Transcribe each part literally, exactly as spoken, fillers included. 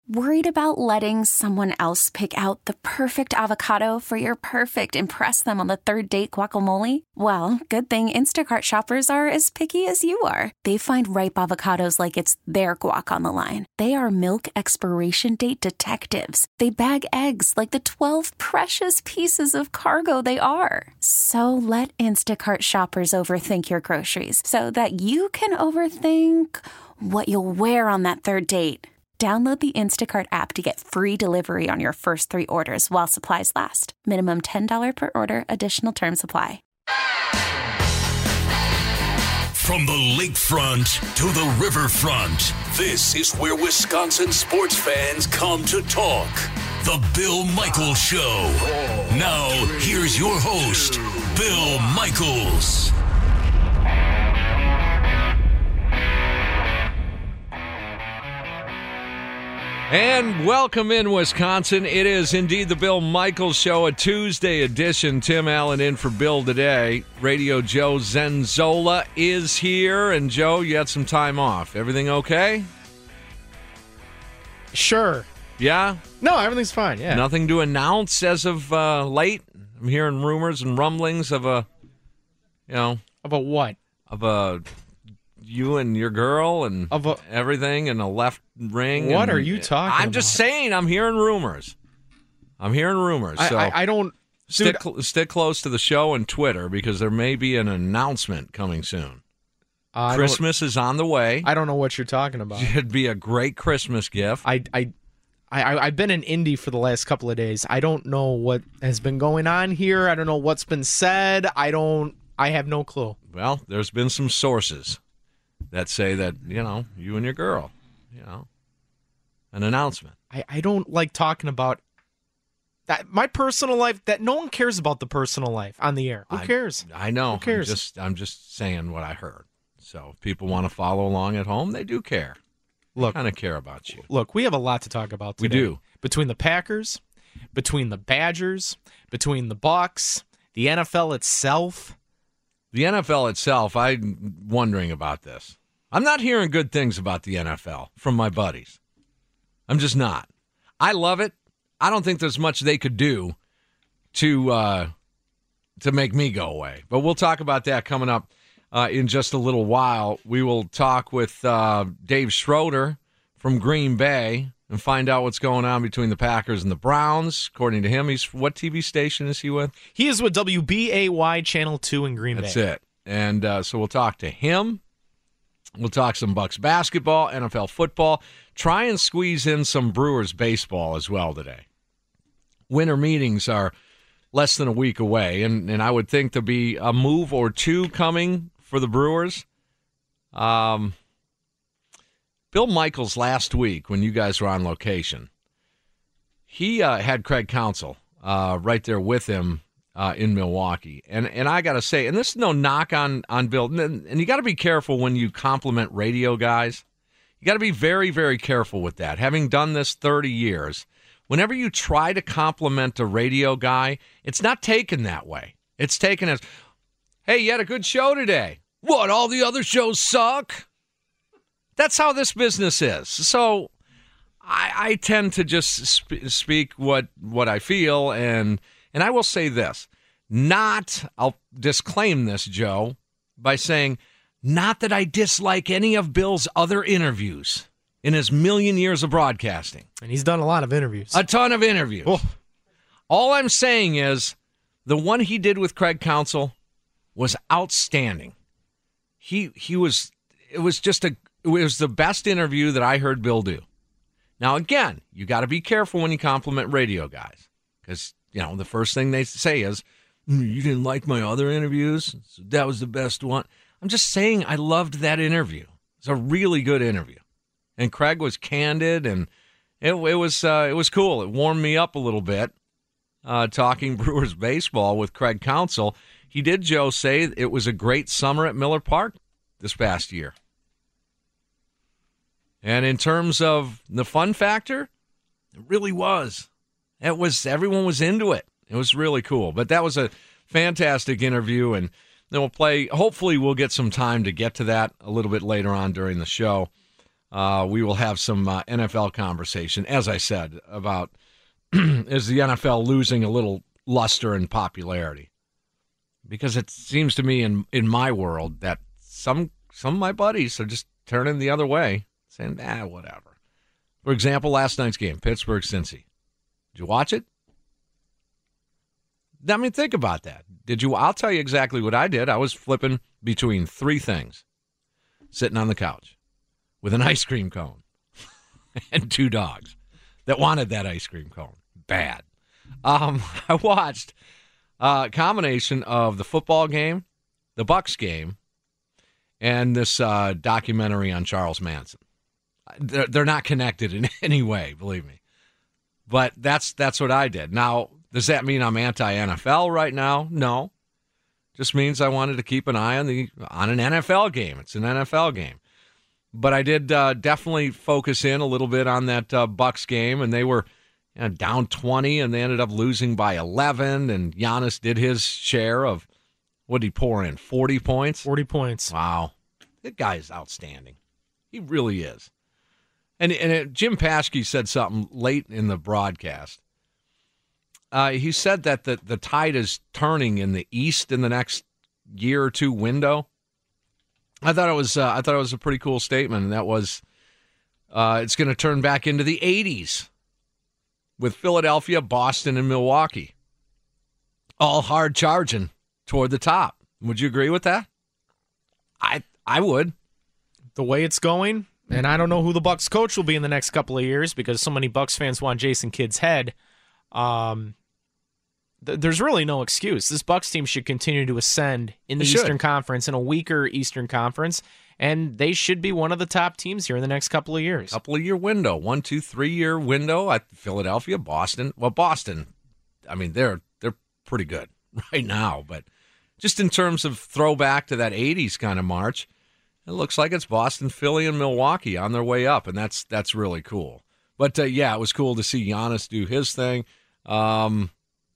Worried about letting someone else pick out the perfect avocado for your perfect impress them on the third date guacamole? Well, good thing Instacart shoppers are as picky as you are. They find ripe avocados like it's their guac on the line. They are milk expiration date detectives. They bag eggs like the twelve precious pieces of cargo they are. So let Instacart shoppers overthink your groceries so that you can overthink what you'll wear on that third date. Download the Instacart app to get free delivery on your first three orders while supplies last. Minimum ten dollars per order. Additional terms apply. From the lakefront to the riverfront, this is where Wisconsin sports fans come to talk. The Bill Michaels Show. Now, here's your host, Bill Michaels. And welcome in, Wisconsin. It is indeed the Bill Michaels Show, a Tuesday edition. Tim Allen in for Bill today. Radio Joe Zenzola is here. And, Joe, you had some time off. Everything okay? Sure. Yeah? No, everything's fine, yeah. Nothing to announce as of uh, late? I'm hearing rumors and rumblings of a, you know. About what? Of a... you and your girl and of a, everything and a left ring. What and, are you talking I'm about? just saying, I'm hearing rumors. I'm hearing rumors. I, so I, I don't... Stick, dude, stick close to the show and Twitter because there may be an announcement coming soon. Uh, Christmas is on the way. I don't know what you're talking about. It'd be a great Christmas gift. I, I, I, I've been in Indy for the last couple of days. I don't know what has been going on here. I don't know what's been said. I don't... I have no clue. Well, there's been some sources that say that, you know, you and your girl, you know, an announcement. I, I don't like talking about that. My personal life, that no one cares about the personal life on the air. Who I, cares? I know. Who cares? I'm just, I'm just saying what I heard. So if people want to follow along at home, they do care. Look, kind of care about you. Look, we have a lot to talk about today. We do. Between the Packers, between the Badgers, between the Bucks, the N F L itself. The N F L itself, I'm wondering about this. I'm not hearing good things about the N F L from my buddies. I'm just not. I love it. I don't think there's much they could do to uh, to make me go away. But we'll talk about that coming up uh, in just a little while. We will talk with uh, Dave Schroeder from Green Bay and find out what's going on between the Packers and the Browns. According to him, he's what T V station is he with? He is with W B A Y Channel two in Green That's Bay. That's it. And uh, so we'll talk to him. We'll talk some Bucks basketball, N F L football. Try and squeeze in some Brewers baseball as well today. Winter meetings are less than a week away, and, and I would think there'll be a move or two coming for the Brewers. Um, Bill Michaels last week, when you guys were on location, he uh, had Craig Counsell uh, right there with him uh, in Milwaukee. And and I got to say, and this is no knock on, on Bill, and, and you got to be careful when you compliment radio guys. You got to be very, very careful with that. Having done this thirty years, whenever you try to compliment a radio guy, it's not taken that way. It's taken as, hey, you had a good show today. What, all the other shows suck? That's how this business is. So I, I tend to just sp- speak what what I feel, and and I will say this. Not, I'll disclaim this, Joe, by saying, not that I dislike any of Bill's other interviews in his million years of broadcasting. And he's done a lot of interviews. A ton of interviews. Oh. All I'm saying is the one he did with Craig Counsell was outstanding. He he was, it was just a, it was the best interview that I heard Bill do. Now, again, you got to be careful when you compliment radio guys because, you know, the first thing they say is, mm, you didn't like my other interviews? That was the best one. I'm just saying I loved that interview. It's a really good interview. And Craig was candid, and it, it was uh, it was cool. It warmed me up a little bit uh, talking Brewers baseball with Craig Counsell. He did, Joe, say it was a great summer at Miller Park this past year. And in terms of the fun factor, it really was. It was everyone was into it. It was really cool. But that was a fantastic interview, and then we'll play. Hopefully, we'll get some time to get to that a little bit later on during the show. uh, we will have some uh, N F L conversation, as I said, about is the N F L losing a little luster and popularity? Because it seems to me in, in my world that some some of my buddies are just turning the other way, saying, ah, whatever. For example, last night's game, Pittsburgh-Cincy. Did you watch it? I mean, think about that. Did you? I'll tell you exactly what I did. I was flipping between three things. Sitting on the couch with an ice cream cone and two dogs that wanted that ice cream cone. Bad. Um, I watched a combination of the football game, the Bucks game, and this uh, documentary on Charles Manson. They're, they're not connected in any way, believe me. But that's that's what I did. Now, does that mean I'm anti-N F L right now? No. Just means I wanted to keep an eye on the on an N F L game. It's an N F L game. But I did uh, definitely focus in a little bit on that uh, Bucks game, and they were you know, down twenty, and they ended up losing by eleven, and Giannis did his share of, what did he pour in, forty points? forty points. Wow. That guy is outstanding. He really is. And, and it, Jim Paschke said something late in the broadcast. Uh, he said that the, the tide is turning in the East in the next year or two window. I thought it was uh, I thought it was a pretty cool statement, and that was uh, it's going to turn back into the eighties with Philadelphia, Boston, and Milwaukee, all hard charging toward the top. Would you agree with that? I I would. The way it's going, and I don't know who the Bucks coach will be in the next couple of years because so many Bucks fans want Jason Kidd's head. Um, th- there's really no excuse. This Bucks team should continue to ascend in the It Eastern should. Conference, in a weaker Eastern Conference, and they should be one of the top teams here in the next couple of years. Couple of year window, one, two, three year window at Philadelphia, Boston. Well, Boston, I mean, they're they're pretty good right now, but just in terms of throwback to that eighties kind of march, it looks like it's Boston, Philly, and Milwaukee on their way up, and that's that's really cool. But uh, yeah, it was cool to see Giannis do his thing. Um,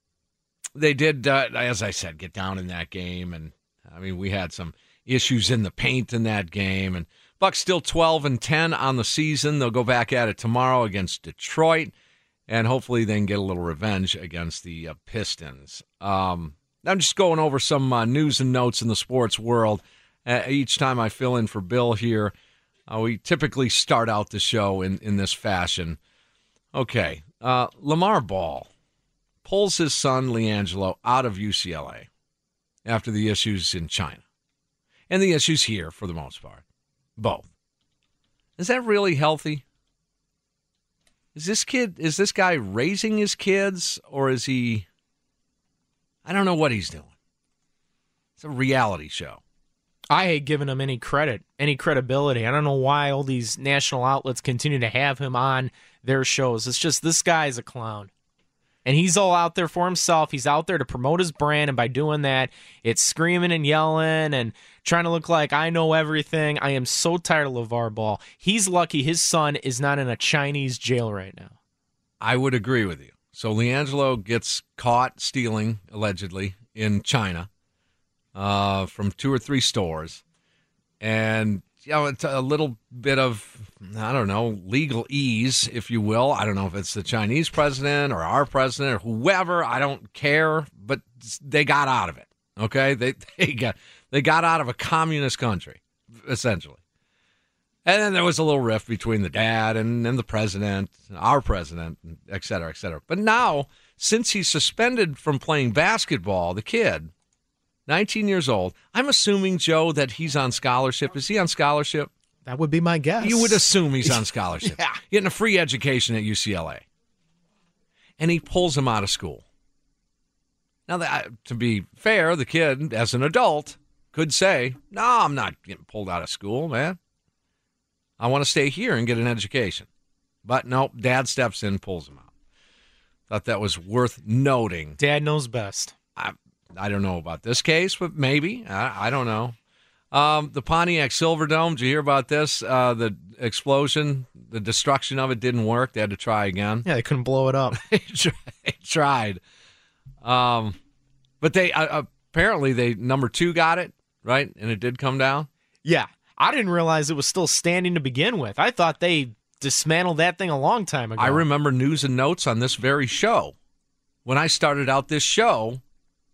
they did, uh, as I said, get down in that game, and I mean, we had some issues in the paint in that game. And Bucks still twelve and ten on the season. They'll go back at it tomorrow against Detroit, and hopefully they can get a little revenge against the uh, Pistons. Um, I'm just going over some uh, news and notes in the sports world. Uh, each time I fill in for Bill here, uh, we typically start out the show in, in this fashion. Okay, uh, Lamar Ball pulls his son LiAngelo out of U C L A after the issues in China. And the issues here, for the most part. Both. Is that really healthy? Is this kid, is this guy raising his kids, or is he, I don't know what he's doing. It's a reality show. I hate giving him any credit, any credibility. I don't know why all these national outlets continue to have him on their shows. It's just, this guy is a clown. And he's all out there for himself. He's out there to promote his brand, and by doing that, it's screaming and yelling and trying to look like I know everything. I am so tired of LeVar Ball. He's lucky his son is not in a Chinese jail right now. I would agree with you. So LiAngelo gets caught stealing, allegedly, in China uh, from two or three stores. And, you know, it's a little bit of, I don't know, legal ease, if you will. I don't know if it's the Chinese president or our president or whoever. I don't care, but they got out of it. Okay, they they got they got out of a communist country, essentially. And then there was a little rift between the dad and, and the president, our president, et cetera, et cetera. But now, since he's suspended from playing basketball, the kid, nineteen years old, I'm assuming, Joe, that he's on scholarship. Is he on scholarship? That would be my guess. You would assume he's on scholarship. Yeah. Getting a free education at U C L A. And he pulls him out of school. Now, that, to be fair, the kid, as an adult, could say, no, I'm not getting pulled out of school, man. I want to stay here and get an education. But nope, dad steps in, pulls him out. Thought that was worth noting. Dad knows best. I, I don't know about this case, but maybe. I, I don't know. Um, the Pontiac Silverdome, did you hear about this? Uh, the explosion, the destruction of it didn't work. They had to try again. Yeah, they couldn't blow it up. They tried. Um, but they uh, apparently, they number two got it, right? And it did come down? Yeah. I didn't realize it was still standing to begin with. I thought they dismantled that thing a long time ago. I remember news and notes on this very show when I started out this show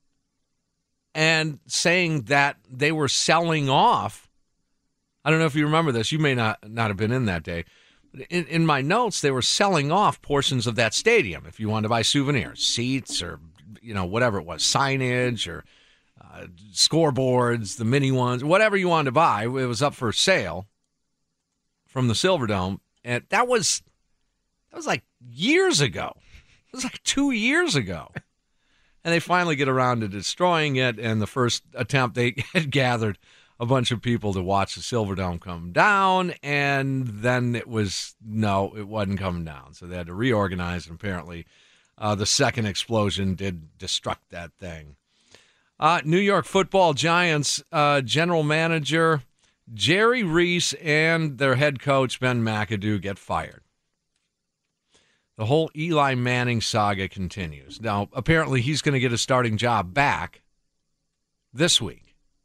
and saying that they were selling off. I don't know if you remember this. You may not, not have been in that day. In, in my notes, they were selling off portions of that stadium if you wanted to buy souvenirs, seats or, you know, whatever it was, signage or uh, scoreboards, the mini ones, whatever you wanted to buy. It was up for sale from the Silverdome. And that was, that was like years ago. It was like two years ago. And they finally get around to destroying it. And the first attempt, they had gathered a bunch of people to watch the Silverdome come down, and then it was, no, it wasn't coming down. So they had to reorganize, and apparently uh, the second explosion did destruct that thing. Uh, New York Football Giants uh, general manager Jerry Reese and their head coach Ben McAdoo get fired. The whole Eli Manning saga continues. Now, apparently he's going to get a starting job back this week.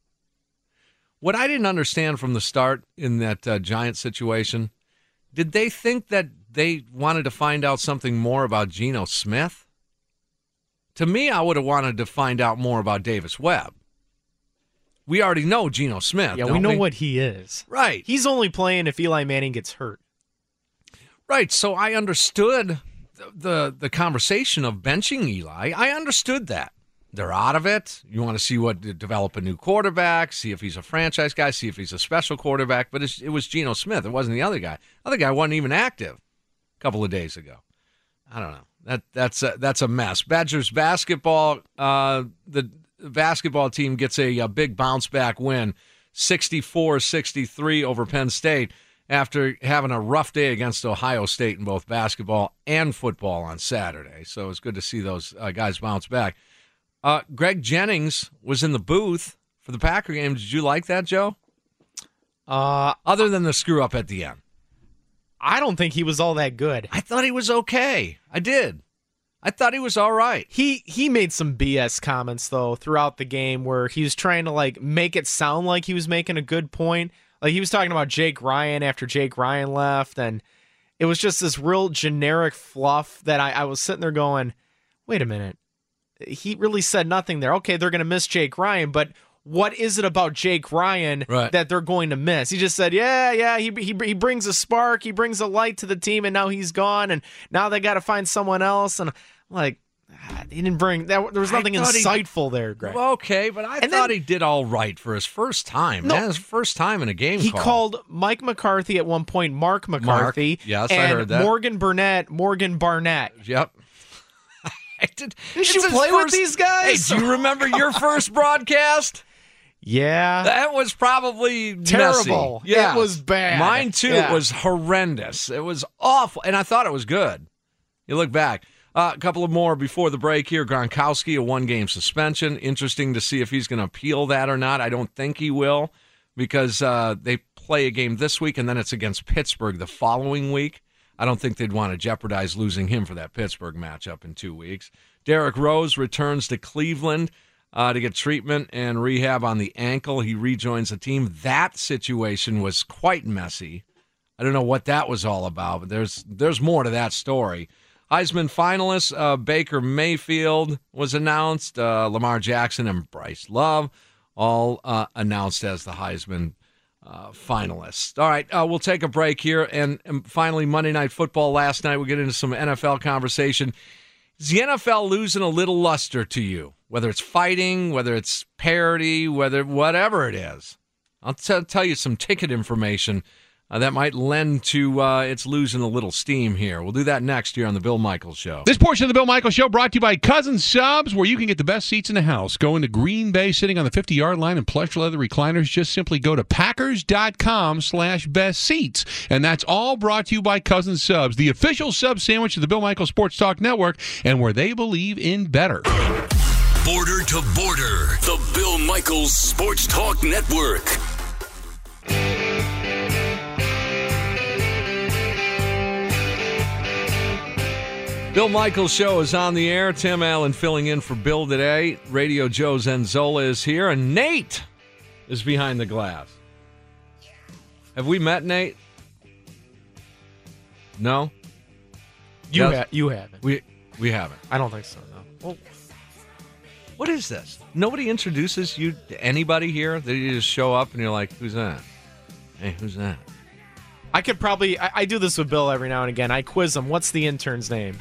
What I didn't understand from the start in that uh, Giant situation, did they think that they wanted to find out something more about Geno Smith? To me, I would have wanted to find out more about Davis Webb. We already know Geno Smith. Yeah, we know we? what he is. Right. He's only playing if Eli Manning gets hurt. Right, so I understood the, the, the conversation of benching Eli. I understood that. They're out of it. You want to see what develop a new quarterback, see if he's a franchise guy, see if he's a special quarterback. But it's, it was Geno Smith. It wasn't the other guy. The other guy wasn't even active a couple of days ago. I don't know. That that's a, that's a mess. Badgers basketball. Uh, the basketball team gets a, a big bounce back win, sixty-four sixty-three over Penn State after having a rough day against Ohio State in both basketball and football on Saturday. So it's good to see those uh, guys bounce back. Uh, Greg Jennings was in the booth for the Packer game. Did you like that, Joe? Uh, Other than the screw up at the end. I don't think he was all that good. I thought he was okay. I did. I thought he was all right. He he made some B S comments, though, throughout the game where he was trying to, like, make it sound like he was making a good point. Like, he was talking about Jake Ryan after Jake Ryan left, and it was just this real generic fluff that I, I was sitting there going, wait a minute. He really said nothing there. Okay, they're going to miss Jake Ryan, but what is it about Jake Ryan right. that they're going to miss? He just said, yeah, yeah, he, he he brings a spark, he brings a light to the team, and now he's gone, and now they got to find someone else. And I'm like, he didn't bring that. There was nothing insightful he, there, Greg. Okay, but I and thought then, he did all right for his first time. No, Man, his first time in a game he call. called Mike McCarthy at one point, Mark McCarthy. Mark, yes, and I heard that. Morgan Burnett, Morgan Barnett. Yep. I did. Did you play first, with these guys? Hey, do you remember your first broadcast? Yeah. That was probably terrible. Messy. Yeah. It was bad. Mine, too. Yeah. It was horrendous. It was awful. And I thought it was good. You look back. Uh, a couple of more before the break here. Gronkowski, a one-game suspension. Interesting to see if he's going to appeal that or not. I don't think he will because uh, they play a game this week, and then it's against Pittsburgh the following week. I don't think they'd want to jeopardize losing him for that Pittsburgh matchup in two weeks. Derrick Rose returns to Cleveland uh, to get treatment and rehab on the ankle. He rejoins the team. That situation was quite messy. I don't know what that was all about, but there's there's more to that story. Heisman finalists, uh, Baker Mayfield was announced. Uh, Lamar Jackson and Bryce Love all uh, announced as the Heisman Uh, finalists. All right, uh, we'll take a break here. And, and finally, Monday Night Football last night. We'll get into some N F L conversation. Is the N F L losing a little luster to you? Whether it's fighting, whether it's parity, whether whatever it is. I'll t- tell you some ticket information uh, that might lend to uh, it's losing a little steam here. We'll do that next year on The Bill Michaels Show. This portion of The Bill Michaels Show brought to you by Cousins Subs, where you can get the best seats in the house. Go into Green Bay, sitting on the fifty-yard line in plush leather recliners. Just simply go to packers.com slash best seats. And that's all brought to you by Cousins Subs, the official sub sandwich of the Bill Michaels Sports Talk Network, and where they believe in better. Border to Border, the Bill Michaels Sports Talk Network. Bill Michaels Show is on the air. Tim Allen filling in for Bill today. Radio Joe Zenzola is here, and Nate is behind the glass. Have we met, Nate? No? You Yes. ha- you haven't. We we haven't. I don't think so, no. Well, what is this? Nobody introduces you to anybody here? That you just show up and you're like, who's that? Hey, who's that? I could probably, I, I do this with Bill every now and again. I quiz him, what's the intern's name?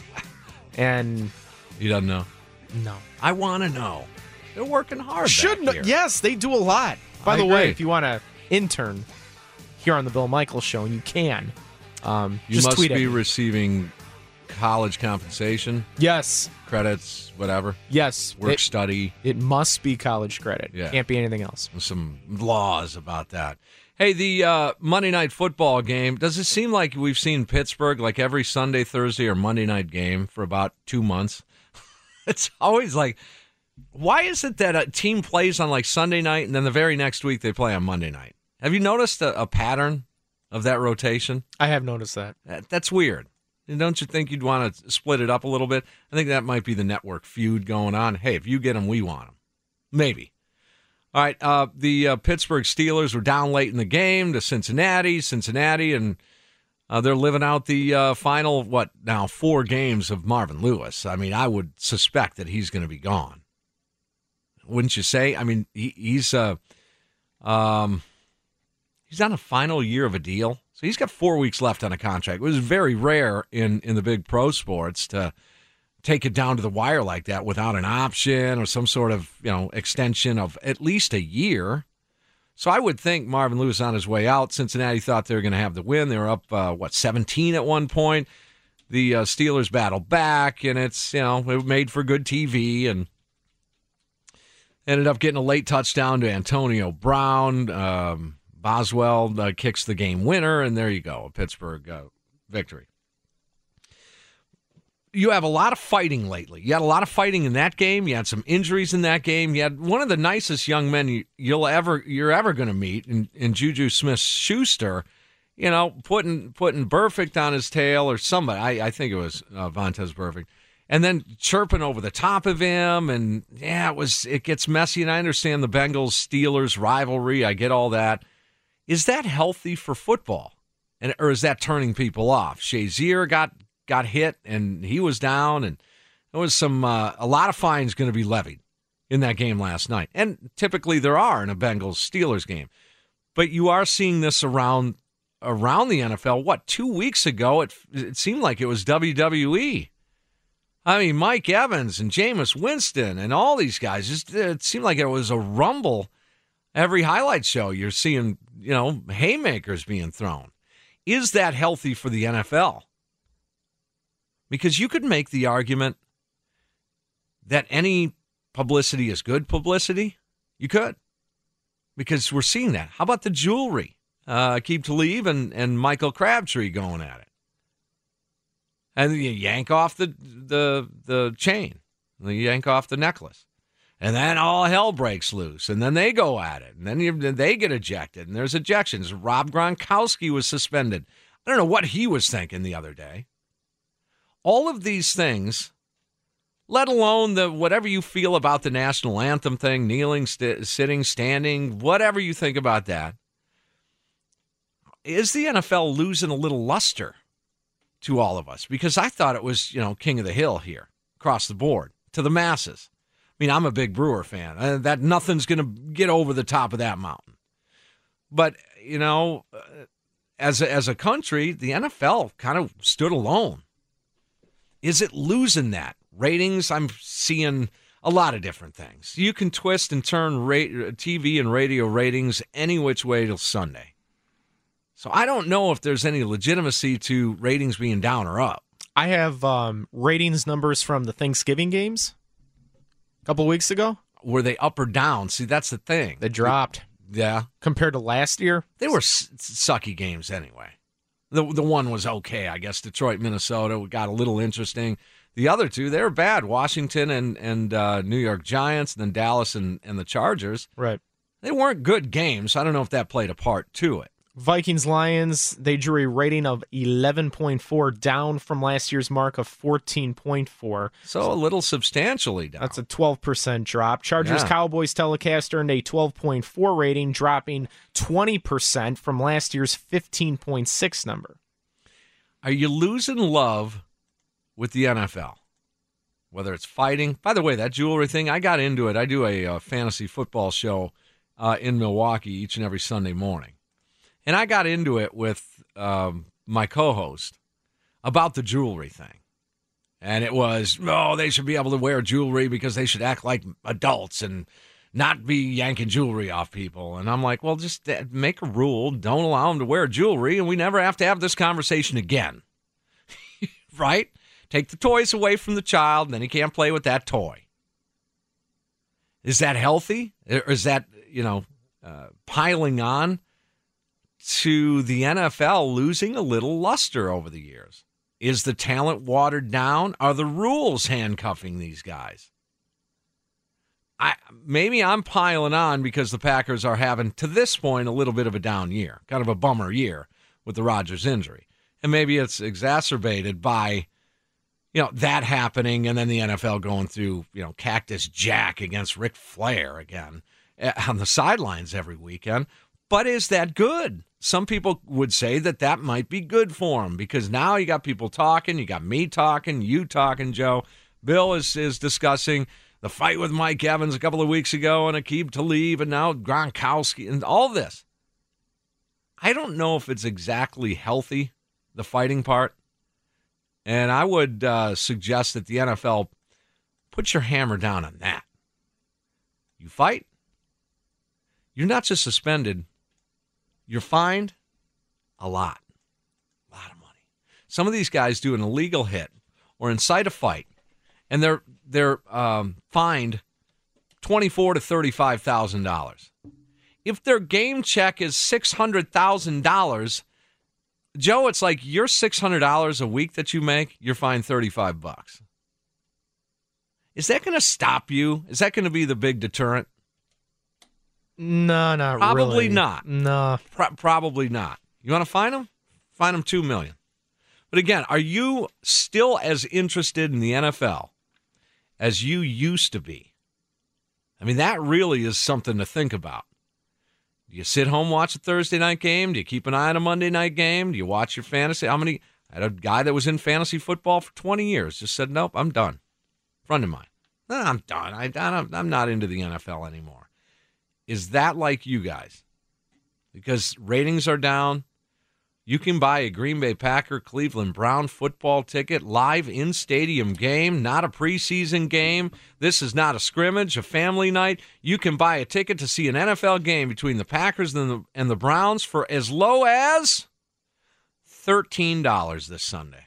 And He doesn't know. no. I want to know. They're working hard. Should back know. here. Yes, they do a lot. By I the way, agree. if you want to intern here on the Bill Michaels Show, you can. Um, You just must tweet at be me. receiving college compensation, Yes, credits, whatever, yes. work It, study. it must be college credit. Yeah. Can't be anything else. Some laws about that. Hey, the uh, Monday night football game, does it seem like we've seen Pittsburgh like every Sunday, Thursday, or Monday night game for about two months? It's always like, why is it that a team plays on like Sunday night and then the very next week they play on Monday night? Have you noticed a, a pattern of that rotation? I have noticed that. That, that's weird. And don't you think you'd want to split it up a little bit? I think that might be the network feud going on. Hey, if you get them, we want them. Maybe. All right, uh, the uh, Pittsburgh Steelers were down late in the game to Cincinnati. Cincinnati, and uh, they're living out the uh, final, what, now, four games of Marvin Lewis. I mean, I would suspect that he's going to be gone. Wouldn't you say? I mean, he, he's uh, um, he's on a final year of a deal. So he's got four weeks left on a contract. It was very rare in, in the big pro sports to take it down to the wire like that without an option or some sort of, you know, extension of at least a year. So I would think Marvin Lewis on his way out. Cincinnati thought they were going to have the win. They were up, uh, what, seventeen at one point. The uh, Steelers battled back, and it's, you know, it made for good T V and ended up getting a late touchdown to Antonio Brown. Um, Boswell uh, kicks the game winner, and there you go, a Pittsburgh uh, victory. You have a lot of fighting lately. You had a lot of fighting in that game. You had some injuries in that game. You had one of the nicest young men you, you'll ever you're ever going to meet in, in Juju Smith-Schuster. You know, putting putting Burfict on his tail or somebody. I, I think it was uh, Vontaze Burfict, and then chirping over the top of him. And yeah, it was it gets messy. And I understand the Bengals Steelers rivalry. I get all that. Is that healthy for football, and or is that turning people off? Shazier got. got hit, and he was down, and there was some uh, a lot of fines going to be levied in that game last night. And typically there are in a Bengals-Steelers game. But you are seeing this around around the N F L. What, two weeks ago, it, it seemed like it was W W E. I mean, Mike Evans and Jameis Winston and all these guys, just, it seemed like it was a rumble. Every highlight show, you're seeing, you know, haymakers being thrown. Is that healthy for the N F L? Because you could make the argument that any publicity is good publicity. You could. Because we're seeing that. How about the jewelry? Uh, Aqib Talib and, and Michael Crabtree going at it. And you yank off the, the, the chain. You yank off the necklace. And then all hell breaks loose. And then they go at it. And then you, they get ejected. And there's ejections. Rob Gronkowski was suspended. I don't know what he was thinking the other day. All of these things, let alone the whatever you feel about the national anthem thing, kneeling, st- sitting, standing, whatever you think about that, is the N F L losing a little luster to all of us? Because I thought it was, you know, king of the hill here, across the board, to the masses. I mean, I'm a big Brewer fan. Uh, that nothing's going to get over the top of that mountain. But, you know, uh, as a, as a country, the N F L kind of stood alone. Is it losing that? Ratings, I'm seeing a lot of different things. You can twist and turn ra- T V and radio ratings any which way till Sunday. So I don't know if there's any legitimacy to ratings being down or up. I have um, ratings numbers from the Thanksgiving games a couple weeks ago. Were they up or down? See, that's the thing. They dropped. Yeah. Compared to last year? They were s- sucky games anyway. The the one was okay, I guess. Detroit, Minnesota got a little interesting. The other two, they were bad. Washington and, and uh, New York Giants, and then Dallas and, and the Chargers. Right. They weren't good games. I don't know if that played a part to it. Vikings-Lions, they drew a rating of eleven point four, down from last year's mark of fourteen point four. So a little substantially down. That's a twelve percent drop. Chargers-Cowboys telecast earned a twelve point four rating, dropping twenty percent from last year's fifteen point six number. Are you losing love with the N F L? Whether it's fighting. By the way, that jewelry thing, I got into it. I do a, a fantasy football show uh, in Milwaukee each and every Sunday morning. And I got into it with um, my co-host about the jewelry thing. And it was, oh, they should be able to wear jewelry because they should act like adults and not be yanking jewelry off people. And I'm like, well, just make a rule. Don't allow them to wear jewelry, and we never have to have this conversation again. Right? Take the toys away from the child, and then he can't play with that toy. Is that healthy? Or is that, you know, uh, piling on to the N F L losing a little luster over the years? Is the talent watered down? Are the rules handcuffing these guys? I maybe I'm piling on because the Packers are having, to this point, a little bit of a down year, kind of a bummer year with the Rodgers injury. And maybe it's exacerbated by, you know, that happening and then the N F L going through, you know, Cactus Jack against Ric Flair again on the sidelines every weekend. But is that good? Some people would say that that might be good for him because now you got people talking, you got me talking, you talking, Joe. Bill is, is discussing the fight with Mike Evans a couple of weeks ago and Aqib Talib and now Gronkowski and all this. I don't know if it's exactly healthy, the fighting part. And I would uh, suggest that the N F L put your hammer down on that. You fight, you're not just suspended, you're fined a lot. A lot of money. Some of these guys do an illegal hit or incite a fight, and they're they're um, fined twenty-four to thirty-five thousand dollars. If their game check is six hundred thousand dollars, Joe, it's like your six hundred dollars a week that you make, you're fined thirty-five bucks. Is that going to stop you? Is that going to be the big deterrent? No, not probably really. Probably not. No. Pro- probably not. You want to fine them? Fine them two million dollars. But again, are you still as interested in the N F L as you used to be? I mean, that really is something to think about. Do you sit home, watch a Thursday night game? Do you keep an eye on a Monday night game? Do you watch your fantasy? How many? I had a guy that was in fantasy football for twenty years. Just said, nope, I'm done. Friend of mine. No, I'm done. I, I don't, I'm not into the N F L anymore. Is that like you guys? Because ratings are down. You can buy a Green Bay Packer, Cleveland Brown football ticket, live in-stadium game, not a preseason game. This is not a scrimmage, a family night. You can buy a ticket to see an N F L game between the Packers and the, and the Browns for as low as thirteen dollars this Sunday.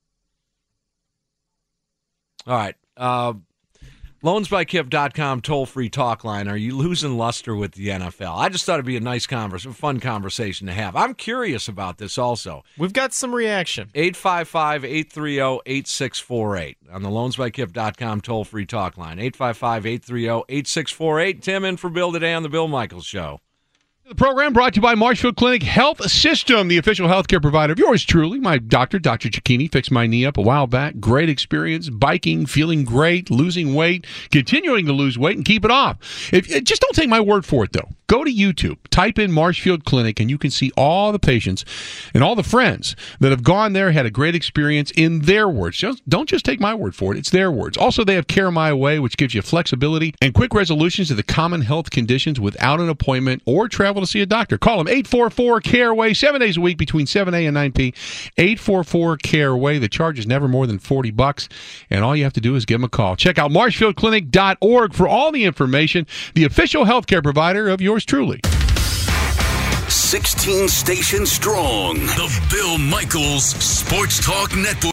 All right. Uh, loans by kip dot com toll-free talk line. Are you losing luster with the N F L? I just thought it'd be a nice conversation, fun conversation to have. I'm curious about this also. We've got some reaction. eight five five, eight three zero, eight six four eight on the loans by kip dot com toll-free talk line. eight five five, eight three zero, eight six four eight. Tim in for Bill today on the Bill Michaels Show. The program brought to you by Marshfield Clinic Health System, the official healthcare provider of yours truly. My doctor, Doctor Cicchini, fixed my knee up a while back. Great experience, biking, feeling great, losing weight, continuing to lose weight, and keep it off. If, just don't take my word for it, though. Go to YouTube, type in Marshfield Clinic, and you can see all the patients and all the friends that have gone there, had a great experience in their words. Just, don't just take my word for it. It's their words. Also, they have Care My Way, which gives you flexibility and quick resolutions to the common health conditions without an appointment or travel to see a doctor. Call them eight four four, C A R E W A Y, seven days a week between seven a.m. and nine p.m. eight four four, C A R E W A Y. The charge is never more than forty bucks, and all you have to do is give them a call. Check out marshfield clinic dot org for all the information, the official healthcare provider of yours truly. sixteen stations strong. The Bill Michaels Sports Talk Network.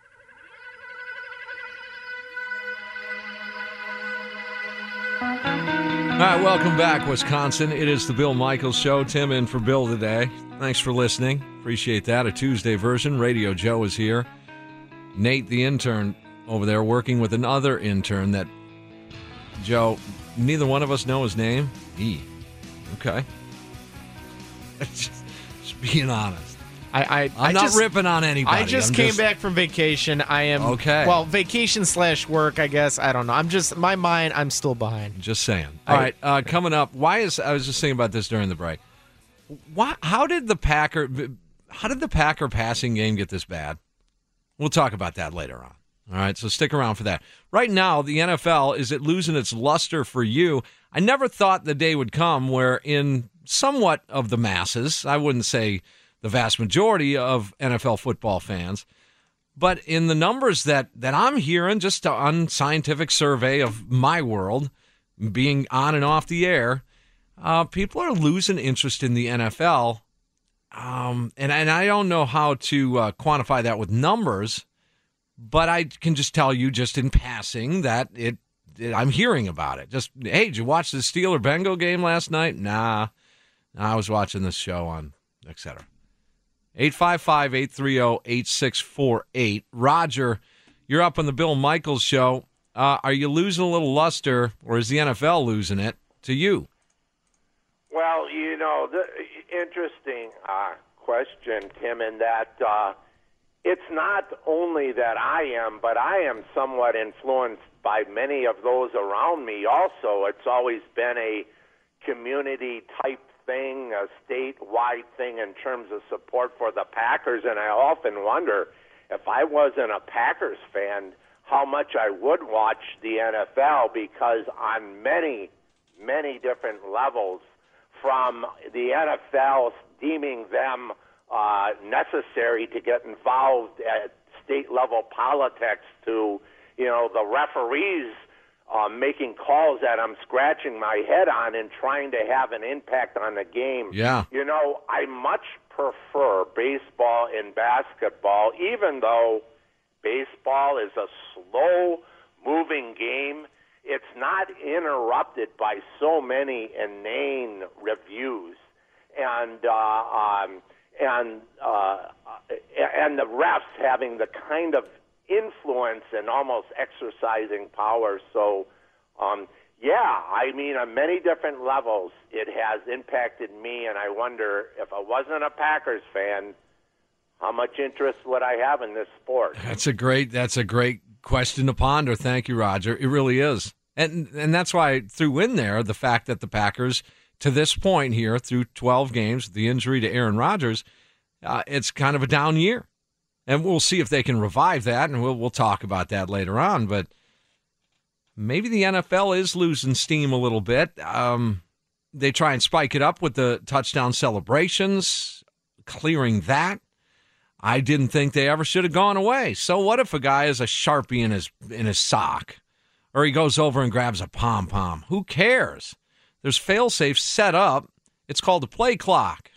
All right, welcome back, Wisconsin. It is the Bill Michaels Show. Tim in for Bill today. Thanks for listening. Appreciate that. A Tuesday version. Radio Joe is here. Nate, the intern over there, working with another intern that, Joe, neither one of us know his name. E. Okay. being honest. I, I, I'm I not just, ripping on anybody. I just I'm came just, back from vacation. I am okay. Well, vacation slash work, I guess. I don't know. I'm just my mind. I'm still behind. Just saying. All I, right, uh, coming up. Why is I was just thinking about this during the break. Why? How did the Packer? How did the Packer passing game get this bad? We'll talk about that later on. All right, so stick around for that. Right now, the N F L, is it losing its luster for you? I never thought the day would come where in somewhat of the masses, I wouldn't say the vast majority of N F L football fans, but in the numbers that, that I'm hearing, just an unscientific survey of my world, being on and off the air, uh, people are losing interest in the N F L. Um, and, and I don't know how to uh, quantify that with numbers, but I can just tell you just in passing that it, it I'm hearing about it. Just, hey, did you watch the Steeler-Bengal game last night? Nah, I was watching this show on, et cetera. eight five five, eight three zero, eight six four eight. Roger, you're up on the Bill Michaels show. Uh, are you losing a little luster, or is the N F L losing it to you? Well, you know, the interesting uh, question, Tim, in that uh, it's not only that I am, but I am somewhat influenced by many of those around me also. It's always been a community-type thing, a statewide thing in terms of support for the Packers, and I often wonder if I wasn't a Packers fan, how much I would watch the N F L, because on many, many different levels, from the N F L deeming them uh, necessary to get involved at state-level politics to, you know, the referees uh, making calls that I'm scratching my head on and trying to have an impact on the game. Yeah. You know, I much prefer baseball and basketball, even though baseball is a slow-moving game. It's not interrupted by so many inane reviews, and uh, um, and uh, and the refs having the kind of influence and almost exercising power. So, um, yeah, I mean, on many different levels, it has impacted me, and I wonder if I wasn't a Packers fan, how much interest would I have in this sport? That's a great. That's a great question to ponder. Thank you, Roger. It really is. And and that's why I threw in there the fact that the Packers, to this point here, through twelve games, the injury to Aaron Rodgers, uh, it's kind of a down year. And we'll see if they can revive that, and we'll we'll talk about that later on. But maybe the N F L is losing steam a little bit. Um, they try and spike it up with the touchdown celebrations, clearing that. I didn't think they ever should have gone away. So what if a guy has a Sharpie in his in his sock? Or he goes over and grabs a pom-pom. Who cares? There's fail-safe set up. It's called a play clock.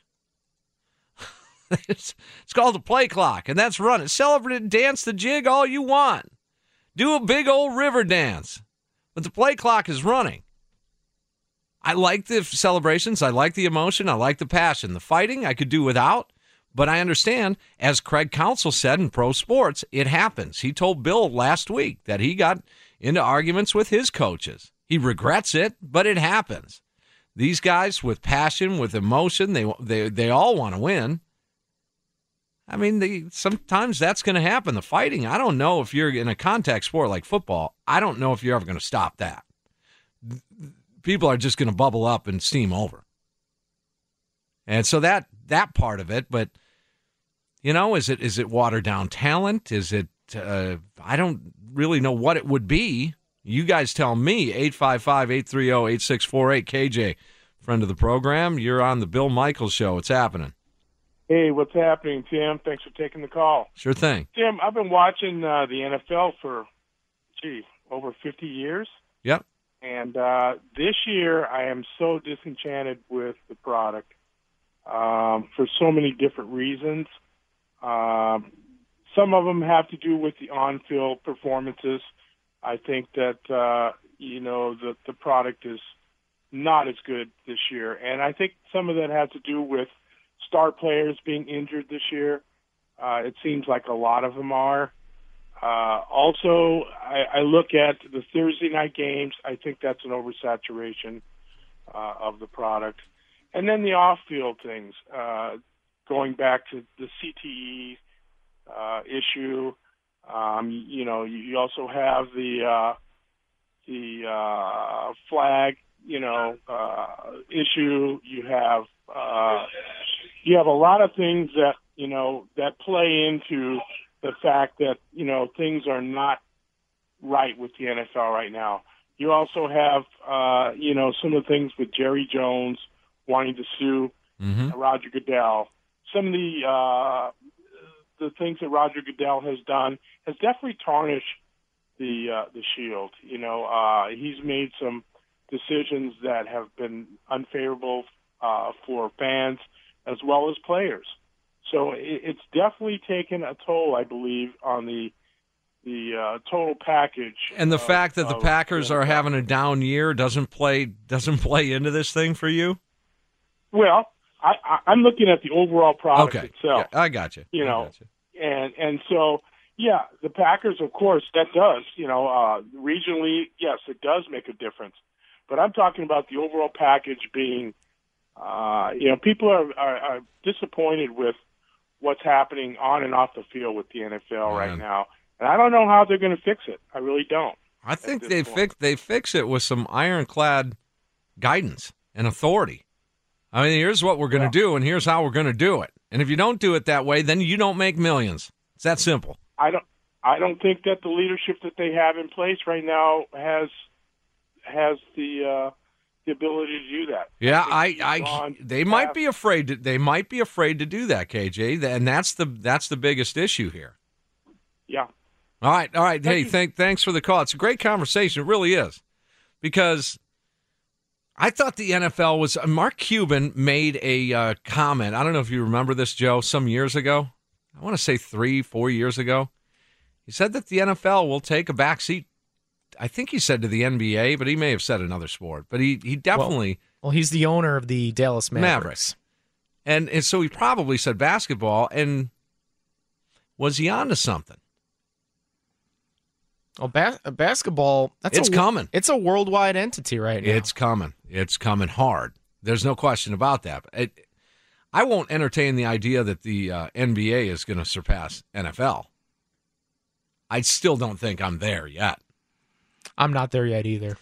it's, it's called a play clock, and that's running. Celebrate it, dance the jig all you want. Do a big old river dance. But the play clock is running. I like the celebrations. I like the emotion. I like the passion. The fighting I could do without. But I understand, as Craig Counsell said in Pro Sports, it happens. He told Bill last week that he got into arguments with his coaches. He regrets it, but it happens. These guys with passion, with emotion, they they they all want to win. I mean, they, sometimes that's going to happen. The fighting, I don't know if you're in a contact sport like football, I don't know if you're ever going to stop that. People are just going to bubble up and steam over. And so that that part of it, but, you know, is it is it watered down talent? Is it, uh, I don't really know what it would be. You guys tell me. Eight five five, eight three zero, eight six four eight. K J, friend of the program, you're on the Bill Michaels show. What's happening? Hey, what's happening, Tim? Thanks for taking the call. Sure thing. Tim, I've been watching uh, the N F L for, gee, over fifty years. Yep. And uh, this year I am so disenchanted with the product um, for so many different reasons. Um, some of them have to do with the on-field performances. I think that, uh, you know, the, the product is not as good this year. And I think some of that has to do with star players being injured this year. Uh, it seems like a lot of them are. Uh, also, I, I look at the Thursday night games. I think that's an oversaturation uh, of the product. And then the off-field things. Uh, going back to the C T E uh, issue. Um, you know, you also have the uh, the uh, flag, you know, uh, issue. You have uh, you have a lot of things that you know that play into the fact that you know things are not right with the N F L right now. You also have uh, you know some of the things with Jerry Jones wanting to sue Mm-hmm. Roger Goodell. Some of the uh, the things that Roger Goodell has done has definitely tarnished the uh, the Shield. You know, uh, he's made some decisions that have been unfavorable uh, for fans as well as players. So it, it's definitely taken a toll, I believe, on the the uh, total package. And the of, fact that the of, Packers you know, are having a down year doesn't play doesn't play into this thing for you? Well, I, I, I'm looking at the overall product Okay, itself. yeah, I got you. You I know, got you. and and so yeah, the Packers, of course, that does. You know, uh, regionally, yes, it does make a difference. But I'm talking about the overall package being, uh, you know, people are, are, are disappointed with what's happening on and off the field with the N F L Man. right now, and I don't know how they're going to fix it. I really don't. I think this they point. fix they fix it with some ironclad guidance and authority. I mean, here's what we're going to Well- do, and here's how we're going to do it. And if you don't do it that way, then you don't make millions. It's that simple. I don't. I don't think that the leadership that they have in place right now has has the uh, the ability to do that. Yeah, think I, he's I, gone they might past- be afraid. To, they might be afraid to do that, K J. And that's the that's the biggest issue here. Yeah. All right, all right. Thank Hey, you. thank, thanks for the call. It's a great conversation. It really is, because I thought the N F L was. Mark Cuban made a uh, comment. I don't know if you remember this, Joe. Some years ago, I want to say three, four years ago, he said that the N F L will take a backseat. I think he said to the N B A, but he may have said another sport. But he he definitely. Well, he's the owner of the Dallas Mavericks. Mavericks. And, and so he probably said basketball, and was he on to something? Oh, bas- basketball. That's It's a, coming. It's a worldwide entity right now. It's coming. It's coming hard. There's no question about that. It, I won't entertain the idea that the uh, N B A is going to surpass N F L. I still don't think I'm there yet. I'm not there yet either.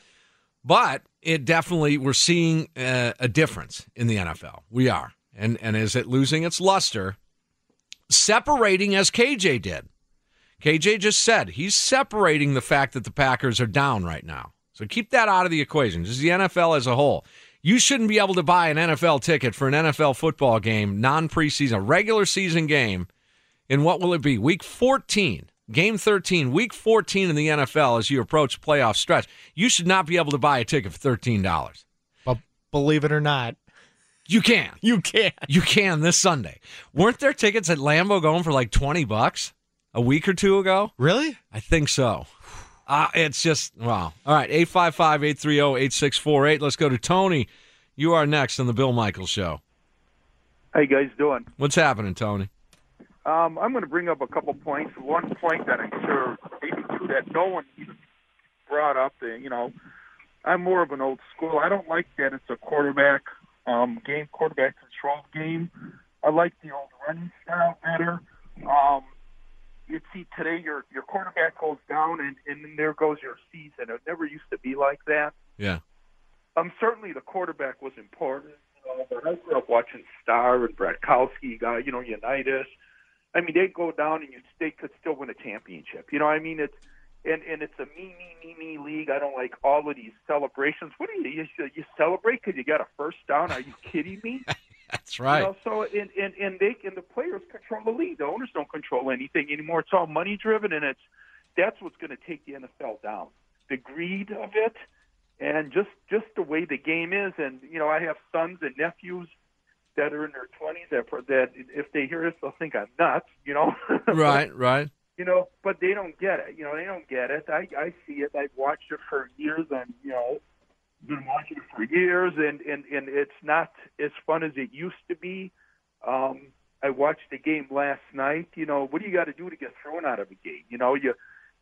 But it definitely, we're seeing uh, a difference in the N F L. We are. And, and is it losing its luster? Separating as K J did. K J just said he's separating the fact that the Packers are down right now. So keep that out of the equation. Just the N F L as a whole. You shouldn't be able to buy an N F L ticket for an N F L football game, non-preseason, a regular season game, in what will it be? Week fourteen, game thirteen, week fourteen in the N F L as you approach playoff stretch. You should not be able to buy a ticket for thirteen dollars. But believe it or not, You can. you can. You can this Sunday. Weren't there tickets at Lambeau going for like twenty bucks a week or two ago? Really? I think so. Uh, it's just, wow. All right, eight five five, eight three zero, eight six four eight. Let's go to Tony. You are next on the Bill Michaels Show. How you guys doing? What's happening, Tony? Um, I'm going to bring up a couple points. One point that I'm sure, maybe two, that no one even brought up. That, you know, I'm more of an old school. I don't like that it's a quarterback um, game, quarterback control game. I like the old running style better. Um, you see today your your quarterback goes down and, and then there goes your season. It never used to be like that. Yeah. Um, certainly the quarterback was important, you know, but I grew up watching Starr and Bratkowski, guy, you know, Unitas. I mean, they'd go down and you they could still win a championship. You know what I mean? It's and, and it's a me, me, me, me league. I don't like all of these celebrations. What do you, you, you celebrate because you got a first down? Are you kidding me? That's right. You know, so and, and, and they and the players control the league. The owners don't control anything anymore. It's all money driven, and it's that's what's going to take the N F L down. The greed of it, and just just the way the game is. And you know, I have sons and nephews that are in their twenties that that if they hear this, they'll think I'm nuts. You know, Right, right. You know, but they don't get it. You know, they don't get it. I I see it. I've watched it for years, and you know. Been watching it for years, and, and, and it's not as fun as it used to be. Um, I watched the game last night. You know, what do you got to do to get thrown out of a game? You know, you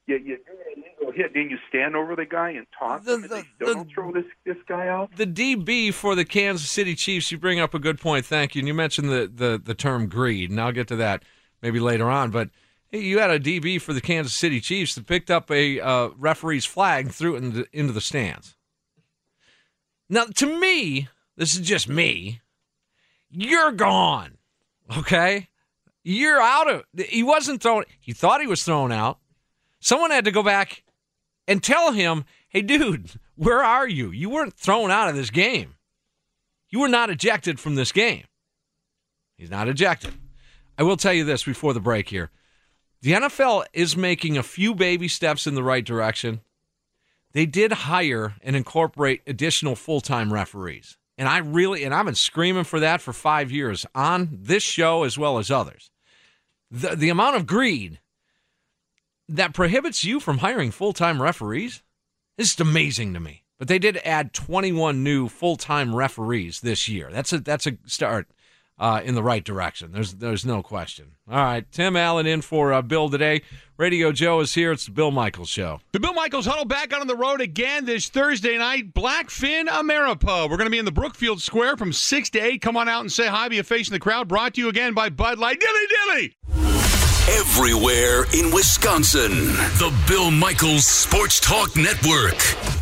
you, you do an illegal hit, then you stand over the guy and talk The- to him, and the- they still the- don't throw this this guy out. The D B for the Kansas City Chiefs, you bring up a good point. Thank you. And you mentioned the, the, the term greed, and I'll get to that maybe later on. But hey, you had a D B for the Kansas City Chiefs that picked up a uh, referee's flag and threw it into, into the stands. Now, to me, this is just me, you're gone, okay? You're out of – he wasn't thrown – he thought he was thrown out. Someone had to go back and tell him, hey, dude, where are you? You weren't thrown out of this game. You were not ejected from this game. He's not ejected. I will tell you this before the break here. The N F L is making a few baby steps in the right direction. They did hire and incorporate additional full-time referees. And I really, and I've been screaming for that for five years on this show as well as others. The, the amount of greed that prohibits you from hiring full-time referees is just amazing to me. But they did add twenty-one new full-time referees this year. That's a that's a start uh, in the right direction. There's there's no question. All right, Tim Allen in for uh, Bill today. Radio Joe is here. It's the Bill Michaels Show. The Bill Michaels Huddle back out on the road again this Thursday night. Blackfin Ameripub. We're going to be in the Brookfield Square from six to eight. Come on out and say hi. Be a face in the crowd. Brought to you again by Bud Light. Dilly dilly! Everywhere in Wisconsin. The Bill Michaels Sports Talk Network.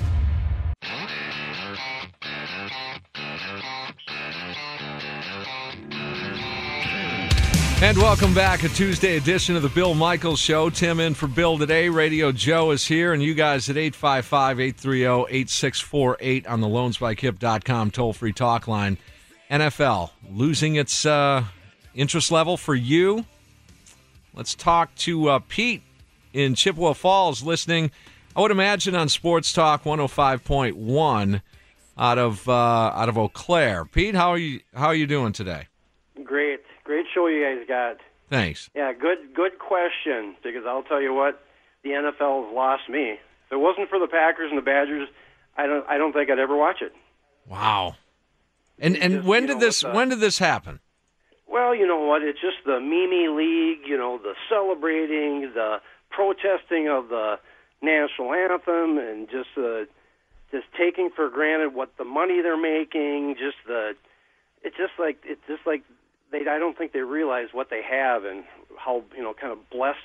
And welcome back, a Tuesday edition of the Bill Michaels Show. Tim in for Bill today. Radio Joe is here, and you guys at eight five five, eight three zero, eight six four eight on the loans by kip dot com toll-free talk line. N F L losing its uh, interest level for you. Let's talk to uh, Pete in Chippewa Falls listening, I would imagine, on Sports Talk one oh five point one out of uh, out of Eau Claire. Pete, how are you? How are you doing today? Great, great show you guys got. Thanks. Yeah, good, good question. Because I'll tell you what, the N F L has lost me. If it wasn't for the Packers and the Badgers, I don't, I don't think I'd ever watch it. Wow. And It's and just, when you did know, this with the- when did this happen? Well, you know what? It's just the Mimi League. You know, the celebrating, the protesting of the national anthem, and just uh, just taking for granted what the money they're making. Just the, it's just like it's just like. They, I don't think they realize what they have and how, you know, kind of blessed.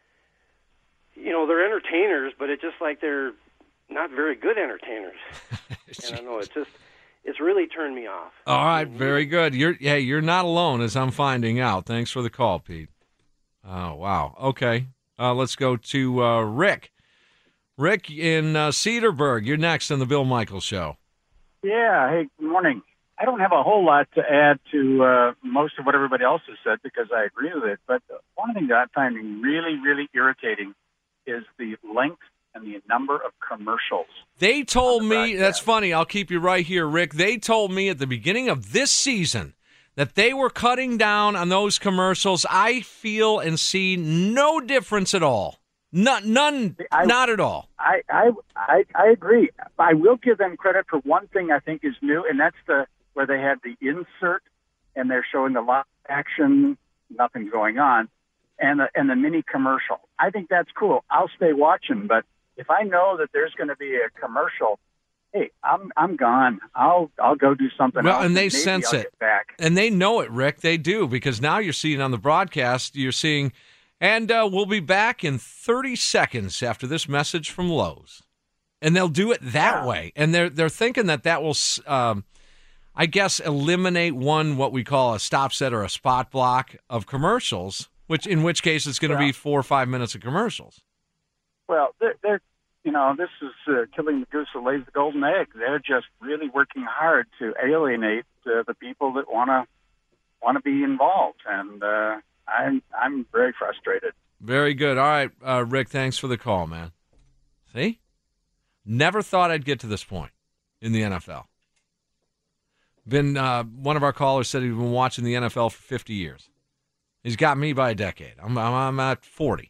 You know, they're entertainers, but it's just like they're not very good entertainers. And I know it's just, it's really turned me off. All right, very good. You're yeah, you're not alone, as I'm finding out. Thanks for the call, Pete. Oh wow. Okay, uh, let's go to uh, Rick. Rick in uh, Cedarburg. You're next on the Bill Michaels Show. Yeah. Hey, good morning. I don't have a whole lot to add to uh, most of what everybody else has said because I agree with it. But one thing that I'm finding really, really irritating is the length and the number of commercials. They told me, that's funny, I'll keep you right here, Rick. They told me at the beginning of this season that they were cutting down on those commercials. I feel and see no difference at all. None, none I, not at all. I, I, I, I agree. I will give them credit for one thing I think is new, and that's the where they had the insert, and they're showing the live action, nothing's going on, and the, and the mini commercial. I think that's cool. I'll stay watching, but if I know that there's going to be a commercial, hey, I'm I'm gone. I'll I'll go do something well, else. And they and sense I'll it. get back. And they know it, Rick. They do, because now you're seeing on the broadcast, you're seeing, and uh, we'll be back in thirty seconds after this message from Lowe's. And they'll do it that yeah. way. And they're they're thinking that that will, um, I guess, eliminate one, what we call a stop set or a spot block of commercials, which in which case it's going to yeah. be four or five minutes of commercials. Well, they're, they're you know, this is uh, killing the goose that lays the golden egg. They're just really working hard to alienate uh, the people that want to want to be involved, and uh, I'm I'm very frustrated. Very good. All right, uh, Rick, thanks for the call, man. See? Never thought I'd get to this point in the N F L. Been uh, one of our callers said he'd been watching the N F L for fifty years. He's got me by a decade. I'm I'm, I'm at forty.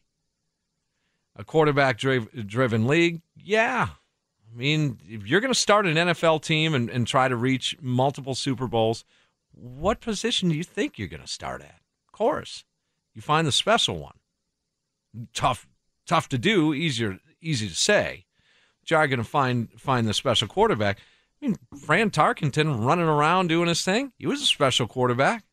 A quarterback-driven league, yeah. I mean, if you're going to start an N F L team and, and try to reach multiple Super Bowls, what position do you think you're going to start at? Of course, you find the special one. Tough, tough to do, easier easy to say. But you are going to find find the special quarterback. I mean, Fran Tarkenton running around doing his thing. He was a special quarterback.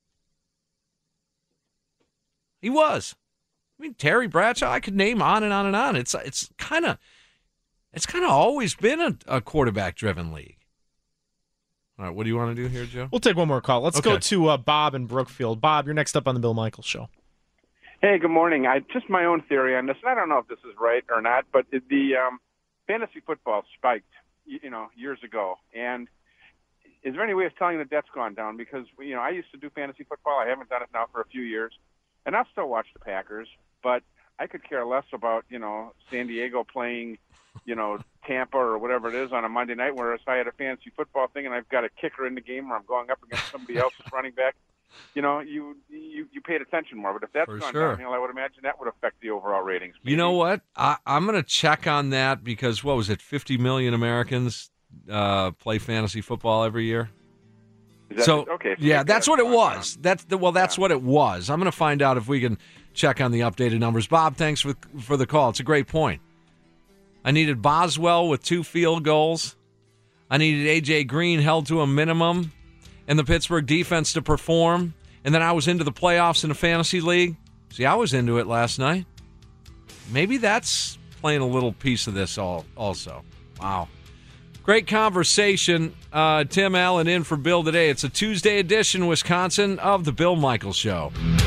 He was. I mean, Terry Bradshaw, I could name on and on and on. It's it's kind of it's kind of always been a, a quarterback-driven league. All right, what do you want to do here, Joe? We'll take one more call. Let's Okay. go to uh, Bob in Brookfield. Bob, you're next up on the Bill Michaels Show. Hey, good morning. I just my own theory on this, and I don't know if this is right or not, but the um, fantasy football spiked, you, you know, years ago. And is there any way of telling that that's gone down? Because you know, I used to do fantasy football. I haven't done it now for a few years, and I'll still watch the Packers, but I could care less about you know San Diego playing, you know, Tampa or whatever it is on a Monday night. Whereas if I had a fantasy football thing and I've got a kicker in the game, or I'm going up against somebody else's running back. You know, you, you you paid attention more. But if that's For gone sure. downhill, I would imagine that would affect the overall ratings. You know what? I, I'm going to check on that because, what was it, fifty million Americans uh, play fantasy football every year? Is that, So, okay, so yeah, maybe that's what it gone was. That's the, well, that's what it was. I'm going to find out if we can check on the updated numbers. Bob, thanks for, for the call. It's a great point. I needed Boswell with two field goals. I needed A J Green held to a minimum and the Pittsburgh defense to perform. And then I was into the playoffs in the fantasy league. See, I was into it last night. Maybe that's playing a little piece of this all also. Wow. Great conversation. Uh, Tim Allen in for Bill today. It's a Tuesday edition, Wisconsin, of the Bill Michaels Show.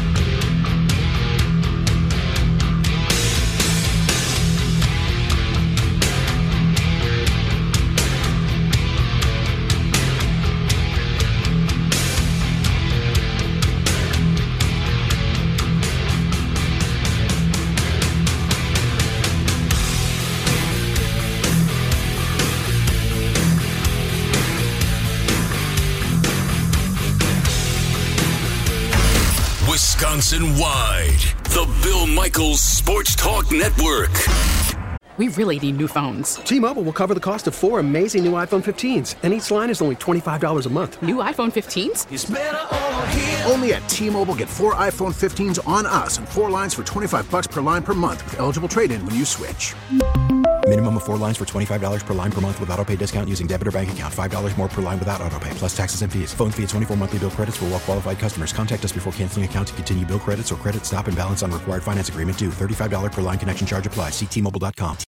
Wisconsin-wide, the Bill Michaels Sports Talk Network. We really need new phones. T-Mobile will cover the cost of four amazing new iPhone fifteens, and each line is only twenty-five dollars a month. New iPhone fifteens? It's better over here. Only at T-Mobile, get four iPhone fifteens on us and four lines for twenty-five dollars per line per month with eligible trade-in when you switch. Minimum of four lines for twenty-five dollars per line per month with autopay discount using debit or bank account. five dollars more per line without autopay, plus taxes and fees. Phone fee at twenty-four monthly bill credits for well-qualified customers. Contact us before canceling account to continue bill credits or credit stop and balance on required finance agreement due. thirty-five dollars per line connection charge applies. See T Mobile dot com.